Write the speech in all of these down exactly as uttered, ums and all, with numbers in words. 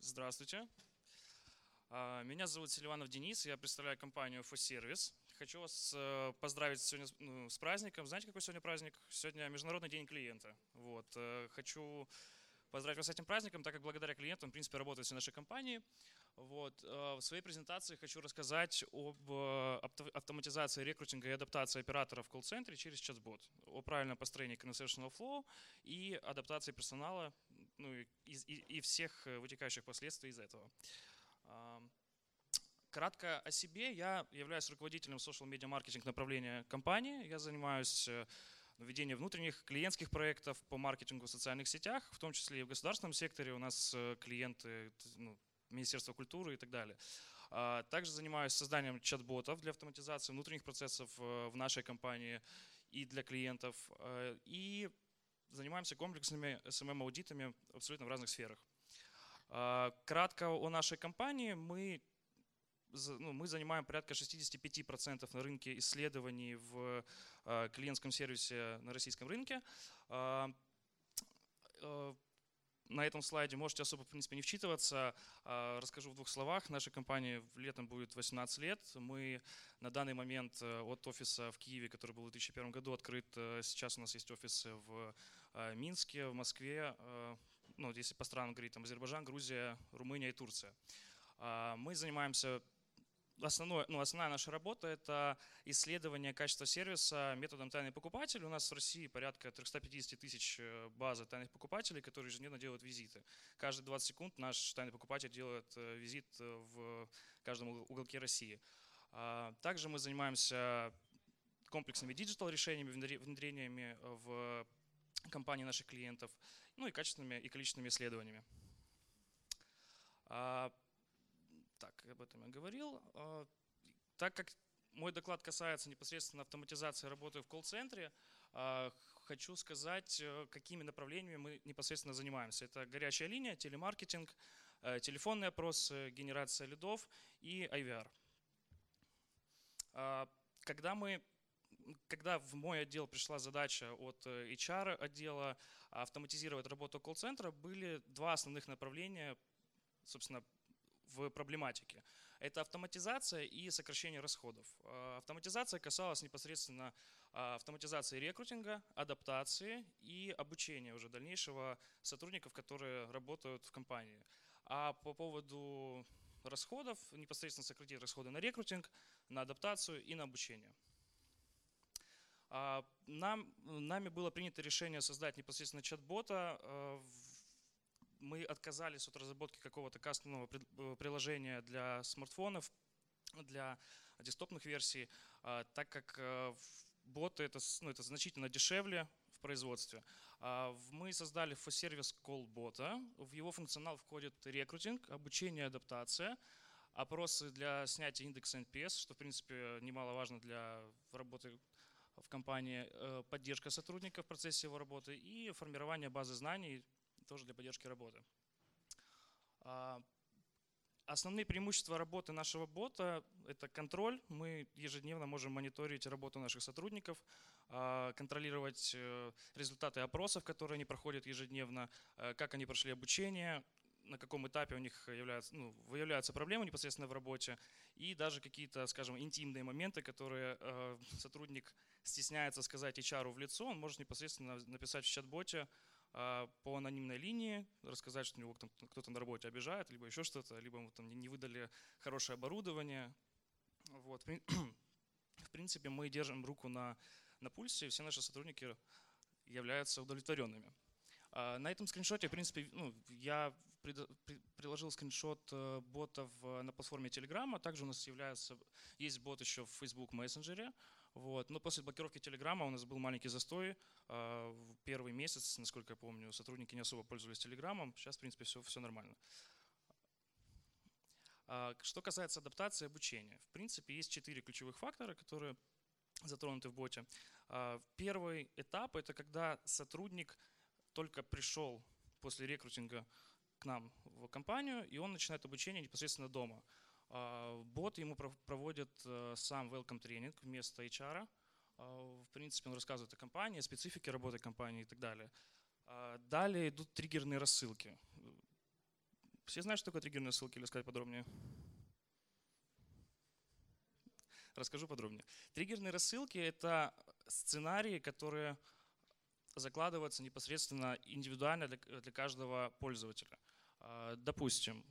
Здравствуйте. А, Меня зовут Селиванов Денис, я представляю компанию FoService. Хочу вас э, поздравить сегодня с ну, с праздником. Знаете, какой сегодня праздник? Сегодня Международный день клиента. Вот. э, Хочу поздравить вас с этим праздником, так как благодаря клиентам, в принципе, работают все наши компании. Вот. э, В своей презентации хочу рассказать об э, авто- автоматизации рекрутинга и адаптации операторов в колл-центре через чат-бот, о правильном построении conversational flow и адаптации персонала, ну, и, и- и всех э, вытекающих последствий из этого. А, Кратко о себе. Я являюсь руководителем social media маркетинг направления компании. Я занимаюсь э, ведением внутренних клиентских проектов по маркетингу в социальных сетях, в том числе и в государственном секторе. У нас э, клиенты, т- ну, Министерство культуры и так далее. А, Также занимаюсь созданием чат-ботов для автоматизации внутренних процессов э, в нашей компании и для клиентов. Э, И занимаемся комплексными эс эм эм-аудитами абсолютно в разных сферах. А, Кратко о нашей компании. Мы за- ну, мы занимаем порядка шестьдесят пять процентов на рынке исследований в э, клиентском сервисе на российском рынке. А, э, На этом слайде можете особо, в принципе, не вчитываться. А, Расскажу в двух словах. Нашей компании летом будет восемнадцать лет. Мы на данный момент э, от офиса в Киеве, который был в две тысячи первом году открыт, э, сейчас у нас есть офисы в э, Минске, в Москве, э, ну, вот если по странам говорить, там Азербайджан, Грузия, Румыния и Турция. А, Мы занимаемся Основное, ну, основная наша работа – это исследование качества сервиса методом тайный покупатель. У нас в России порядка триста пятьдесят тысяч э, базы тайных покупателей, которые ежедневно делают визиты. Каждые двадцать секунд наш тайный покупатель делает э, визит э, в каждом угол- уголке России. А, Также мы занимаемся комплексными диджитал решениями, внедре- внедрениями в компании наших клиентов, ну и качественными и количественными исследованиями. А, Так, об этом я говорил. А, Так как мой доклад касается непосредственно автоматизации работы в колл-центре, а, хочу сказать, э, какими направлениями мы непосредственно занимаемся. Это горячая линия, телемаркетинг, э, телефонный опрос, э, генерация лидов и ай ви ар. А, Когда мы когда в мой отдел пришла задача от э, эйч ар отдела автоматизировать работу колл-центра, были два основных направления, собственно, в проблематике. Это автоматизация и сокращение расходов. А, Автоматизация касалась непосредственно а, автоматизации рекрутинга, адаптации и обучения уже дальнейшего сотрудников, которые работают в компании. А по поводу расходов, непосредственно сократить расходы на рекрутинг, на адаптацию и на обучение. А, Нам, нами было принято решение создать непосредственно чат-бота. а, в- Мы отказались от разработки какого-то кастомного пред- э, приложения для смартфонов, для десктопных версий, а, так как э, в- боты это, с- ну, это значительно дешевле в производстве. А, в- Мы создали сервис колл-бота. В его функционал входит рекрутинг, обучение, адаптация, опросы для снятия индекса эн пи эс, что в принципе немаловажно для работы в компании, э, поддержка сотрудника в процессе его работы и формирование базы знаний тоже для поддержки работы. А, Основные преимущества работы нашего бота – это контроль. Мы ежедневно можем мониторить работу наших сотрудников, а, контролировать э, результаты опросов, которые они проходят ежедневно, э, как они прошли обучение, на каком этапе у них являются, ну, выявляются проблемы непосредственно в работе, и даже какие-то, скажем, интимные моменты, которые э, сотрудник стесняется сказать эйч ар в лицо, он может непосредственно написать в чат-боте а, по анонимной линии, рассказать, что у него там кто-то на работе обижает, либо еще что-то, либо ему там не выдали хорошее оборудование. Вот. В принципе, мы держим руку на, на пульсе, и все наши сотрудники являются удовлетворенными. А, На этом скриншоте, в принципе, ну, я пред- при- приложил скриншот э, ботов э, на платформе Telegram, а также у нас является, есть бот еще в Facebook Messenger. Вот. Но после блокировки Телеграма у нас был маленький застой. А, В первый месяц, насколько я помню, сотрудники не особо пользовались Телеграмом. Сейчас, в принципе, все, все нормально. А, Что касается адаптации и обучения. В принципе, есть четыре ключевых фактора, которые затронуты в боте. А, Первый этап – это когда сотрудник только пришел после рекрутинга к нам в компанию, и он начинает обучение непосредственно дома. А, Бот ему проводит э, сам welcome тренинг вместо эйч ар. А, В принципе, он рассказывает о компании, о специфике работы компании и так далее. А, Далее идут триггерные рассылки. Все знают, что такое триггерные ссылки, или сказать подробнее? Расскажу подробнее. Триггерные рассылки — это сценарии, которые закладываются непосредственно индивидуально для, для каждого пользователя. Допустим,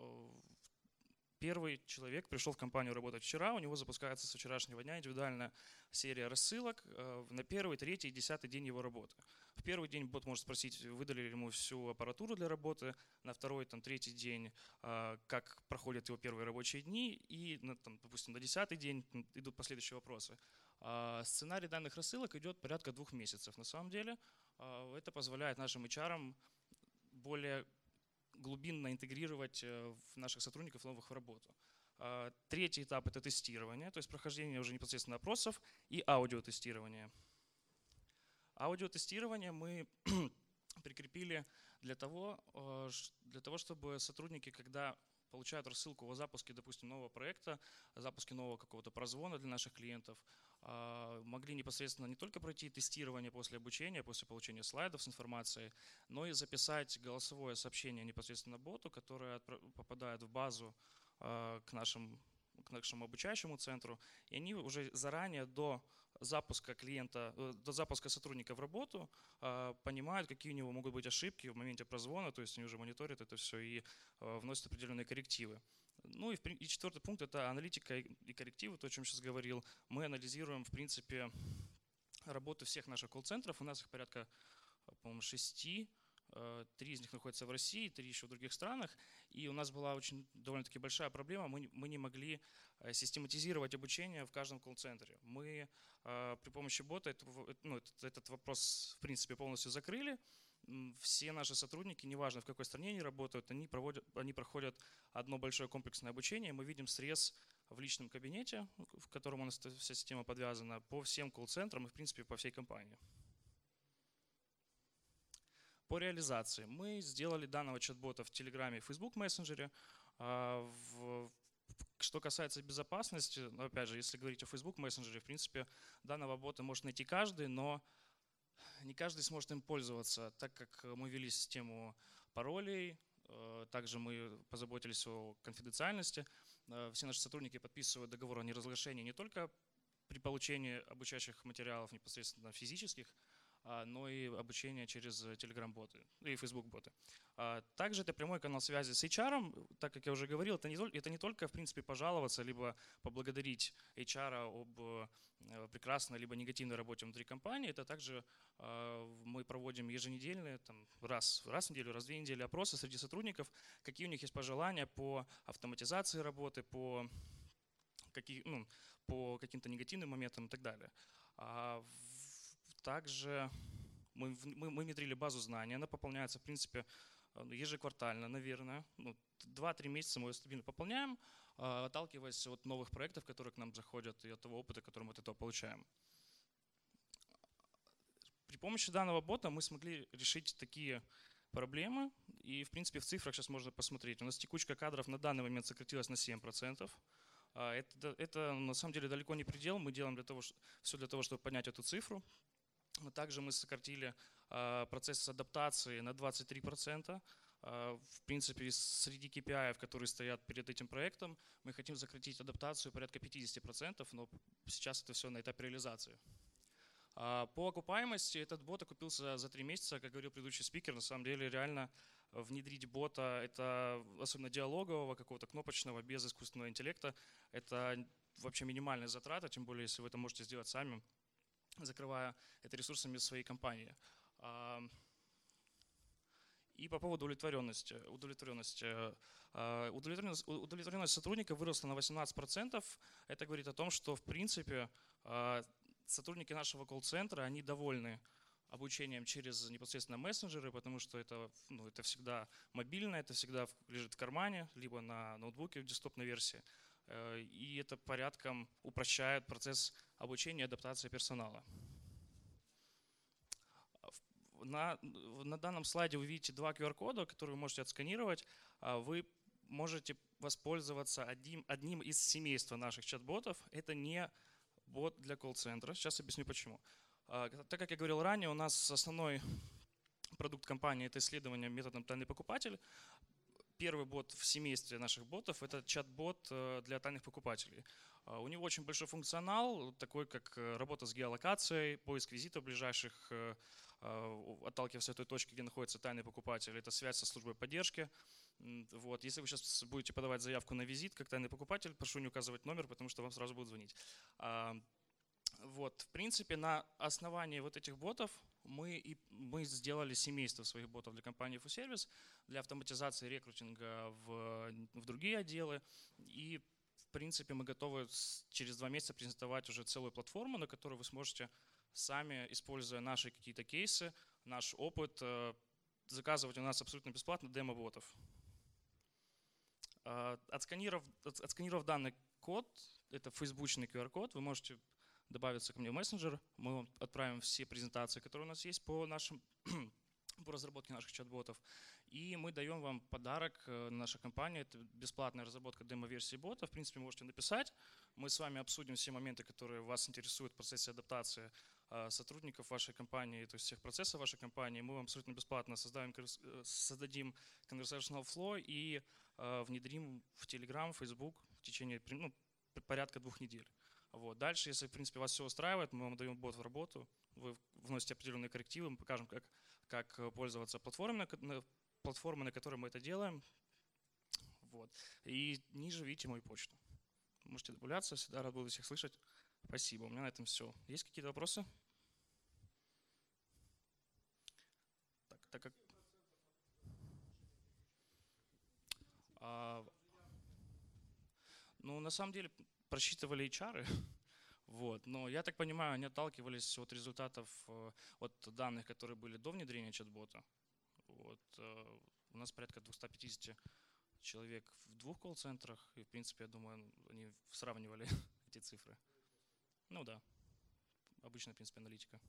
первый человек пришел в компанию работать вчера, у него запускается с вчерашнего дня индивидуальная серия рассылок на первый, третий и десятый день его работы. В первый день бот может спросить, выдали ли ему всю аппаратуру для работы, на второй, там, третий день, как проходят его первые рабочие дни, и, там, допустим, на десятый день идут последующие вопросы. Сценарий данных рассылок идет порядка двух месяцев. На самом деле это позволяет нашим эйч ар более глубинно интегрировать наших сотрудников новых в работу. Третий этап — это тестирование, то есть прохождение уже непосредственно опросов и аудиотестирование. Аудиотестирование мы прикрепили для того, для того, чтобы сотрудники, когда получают рассылку о запуске, допустим, нового проекта, о запуске нового какого-то прозвона для наших клиентов, могли непосредственно не только пройти тестирование после обучения, после получения слайдов с информацией, но и записать голосовое сообщение непосредственно боту, которое попадает в базу к нашим, к нашему обучающему центру, и они уже заранее до запуска клиента, до запуска сотрудника в работу понимают, какие у него могут быть ошибки в моменте прозвона, то есть они уже мониторят это все и вносят определенные коррективы. Ну и, и четвертый пункт — это аналитика и коррективы, то, о чем сейчас говорил. Мы анализируем, в принципе, работу всех наших колл-центров. У нас их порядка, по-моему, шести. Три из них находятся в России, три еще в других странах. И у нас была очень довольно-таки большая проблема. Мы, мы не могли систематизировать обучение в каждом колл-центре. Мы при помощи бота это, ну, этот, этот вопрос, в принципе, полностью закрыли. Все наши сотрудники, неважно в какой стране они работают, они, проводят, они проходят одно большое комплексное обучение. Мы видим срез в личном кабинете, в котором у нас вся система подвязана, по всем колл-центрам и, в принципе, по всей компании. По реализации. Мы сделали данного чат-бота в Телеграме и Facebook мессенджере. Что касается безопасности, ну, опять же, если говорить о Facebook мессенджере, в принципе, данного бота может найти каждый, но не каждый сможет им пользоваться, так как мы ввели систему паролей, также мы позаботились о конфиденциальности. Все наши сотрудники подписывают договор о неразглашении не только при получении обучающих материалов непосредственно физических, но и обучение через Telegram-боты и Facebook-боты. Также это прямой канал связи с эйч ар. Так как я уже говорил, это не, это не только, в принципе, пожаловаться, либо поблагодарить эйч ар об прекрасной либо негативной работе внутри компании. Это также мы проводим еженедельные, там, раз, раз в неделю, раз в две недели опросы среди сотрудников, какие у них есть пожелания по автоматизации работы, по, какие, ну, по каким-то негативным моментам и так далее. Также мы, мы, мы внедрили базу знаний, она пополняется, в принципе, ежеквартально, наверное. Ну, два-три месяца мы ее стабильно пополняем, отталкиваясь от новых проектов, которые к нам заходят, и от того опыта, который мы от этого получаем. При помощи данного бота мы смогли решить такие проблемы, и, в принципе, в цифрах сейчас можно посмотреть. У нас текучка кадров на данный момент сократилась на семь процентов. Это, это на самом деле далеко не предел, мы делаем для того, все для того, чтобы поднять эту цифру. Также мы сократили процесс адаптации на двадцать три процента. В принципе, среди кей пи ай, которые стоят перед этим проектом, мы хотим сократить адаптацию порядка пятьдесят процентов, но сейчас это все на этапе реализации. По окупаемости этот бот окупился за три месяца, как говорил предыдущий спикер. На самом деле реально внедрить бота, это особенно диалогового, какого-то кнопочного, без искусственного интеллекта, это вообще минимальная затрата, тем более если вы это можете сделать сами, закрывая это ресурсами своей компании. И по поводу удовлетворенности. Удовлетворенность, удовлетворенность, удовлетворенность сотрудника выросла на восемнадцать процентов. Это говорит о том, что в принципе сотрудники нашего колл-центра, они довольны обучением через непосредственно мессенджеры, потому что это, ну, это всегда мобильно, это всегда лежит в кармане, либо на ноутбуке в десктопной версии. И это порядком упрощает процесс обучения и адаптации персонала. На, на данном слайде вы видите два ку ар кода, которые вы можете отсканировать. Вы можете воспользоваться одним, одним из семейства наших чат-ботов. Это не бот для колл-центра. Сейчас объясню почему. Так как я говорил ранее, у нас основной продукт компании — это исследование методом «Тайный покупатель». первый бот в семействе наших ботов – это чат-бот для тайных покупателей. У него очень большой функционал, такой как работа с геолокацией, поиск визитов ближайших, отталкиваясь от той точки, где находится тайный покупатель. Это связь со службой поддержки. Вот. Если вы сейчас будете подавать заявку на визит как тайный покупатель, прошу не указывать номер, потому что вам сразу будут звонить. Вот. В принципе, на основании вот этих ботов мы, и, мы сделали семейство своих ботов для компании FuService, для автоматизации рекрутинга в, в другие отделы. И, в принципе, мы готовы через два месяца презентовать уже целую платформу, на которой вы сможете сами, используя наши какие-то кейсы, наш опыт, заказывать у нас абсолютно бесплатно демо-ботов. Отсканировав, отсканировав данный код, это фейсбучный ку ар-код, вы можете добавиться ко мне в мессенджер, мы вам отправим все презентации, которые у нас есть по, нашим, по разработке наших чат-ботов. И мы даем вам подарок, наша компания, это бесплатная разработка демо-версии бота. В принципе, можете написать, мы с вами обсудим все моменты, которые вас интересуют в процессе адаптации сотрудников вашей компании, то есть всех процессов вашей компании. Мы вам абсолютно бесплатно создадим, создадим conversational flow и внедрим в Telegram, Facebook в течение ну, порядка двух недель. Вот. Дальше, если в принципе вас все устраивает, мы вам даем бот в работу, вы вносите определенные коррективы, мы покажем, как, как пользоваться платформой, на, платформой, на которой мы это делаем. Вот. И ниже видите мою почту. Можете добавляться, всегда рад буду всех слышать. Спасибо, у меня на этом все. Есть какие-то вопросы? Так, так как... А, ну, на самом деле, просчитывали эйч ар, вот, но я так понимаю, они отталкивались от результатов, от данных, которые были до внедрения чат-бота. Вот, у нас порядка двухсот пятидесяти человек в двух колл-центрах, и в принципе, я думаю, они сравнивали эти цифры. Ну да, обычная, в принципе, аналитика.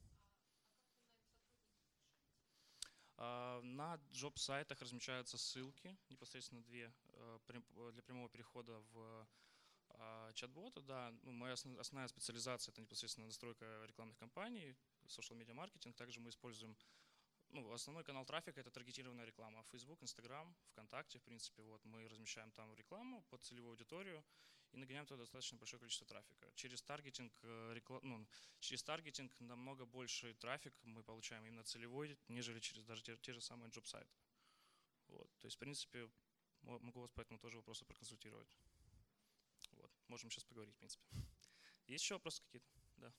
На джоб-сайтах размещаются ссылки, непосредственно две, для прямого перехода в чат-бота. Да, ну, моя основная специализация – это непосредственно настройка рекламных кампаний, social media маркетинг. Также мы используем, ну, основной канал трафика – это таргетированная реклама. Facebook, Instagram, ВКонтакте, в принципе, вот мы размещаем там рекламу под целевую аудиторию и нагоняем туда достаточно большое количество трафика. Через таргетинг, реклам, ну, через таргетинг намного больше трафик мы получаем именно целевой, нежели через даже те, те же самые джоб-сайты. Вот. То есть, в принципе, могу вас по этому тоже вопросы проконсультировать. Вот. Можем сейчас поговорить, в принципе. Есть еще вопросы какие-то? Да.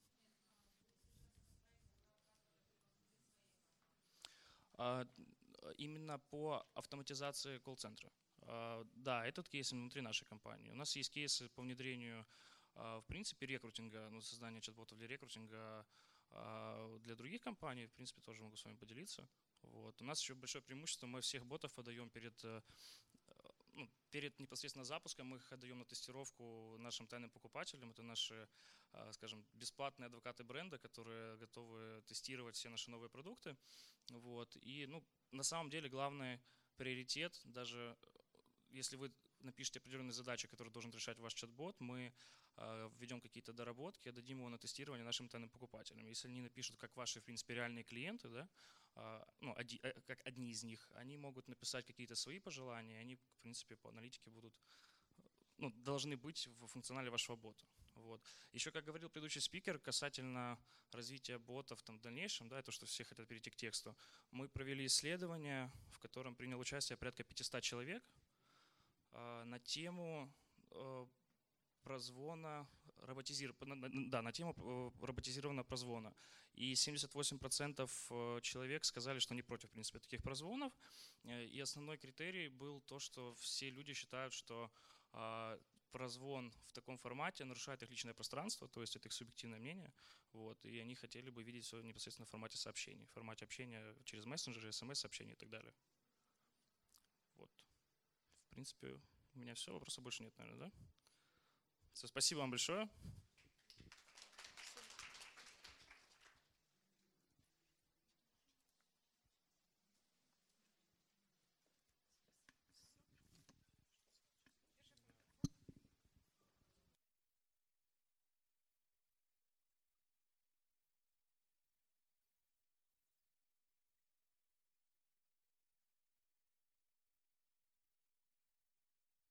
А, именно по автоматизации колл-центра. А, да, этот кейс внутри нашей компании. У нас есть кейсы по внедрению, а, в принципе, рекрутинга, ну, создания чат-ботов для рекрутинга а, для других компаний. В принципе, тоже могу с вами поделиться. Вот. У нас еще большое преимущество, мы всех ботов подаем перед, ну, перед непосредственно запуском, мы их отдаем на тестировку нашим тайным покупателям. Это наши, скажем, бесплатные адвокаты бренда, которые готовы тестировать все наши новые продукты. Вот. И, ну, на самом деле главный приоритет, даже если вы напишите определенные задачи, которые должен решать ваш чат-бот, мы введем какие-то доработки, отдадим его на тестирование нашим тайным покупателям. Если они напишут, как ваши, в принципе, реальные клиенты, да, ну, оди, как одни из них, они могут написать какие-то свои пожелания, они, в принципе, по аналитике будут, ну, должны быть в функционале вашего бота. Вот. Еще, как говорил предыдущий спикер, касательно развития ботов там, в дальнейшем, да, то, что все хотят перейти к тексту, мы провели исследование, в котором принял участие порядка пятисот человек э, на тему э, прозвона, роботизир... да, на тему роботизированного прозвона. И семьдесят восемь процентов человек сказали, что они против, в принципе, таких прозвонов. И основной критерий был то, что все люди считают, что э, прозвон в таком формате нарушает их личное пространство, то есть это их субъективное мнение, вот, и они хотели бы видеть все непосредственно в формате сообщений, в формате общения через мессенджеры, смс-сообщения и так далее. Вот. В принципе, у меня все, вопросов больше нет, наверное, да? Все, спасибо вам большое.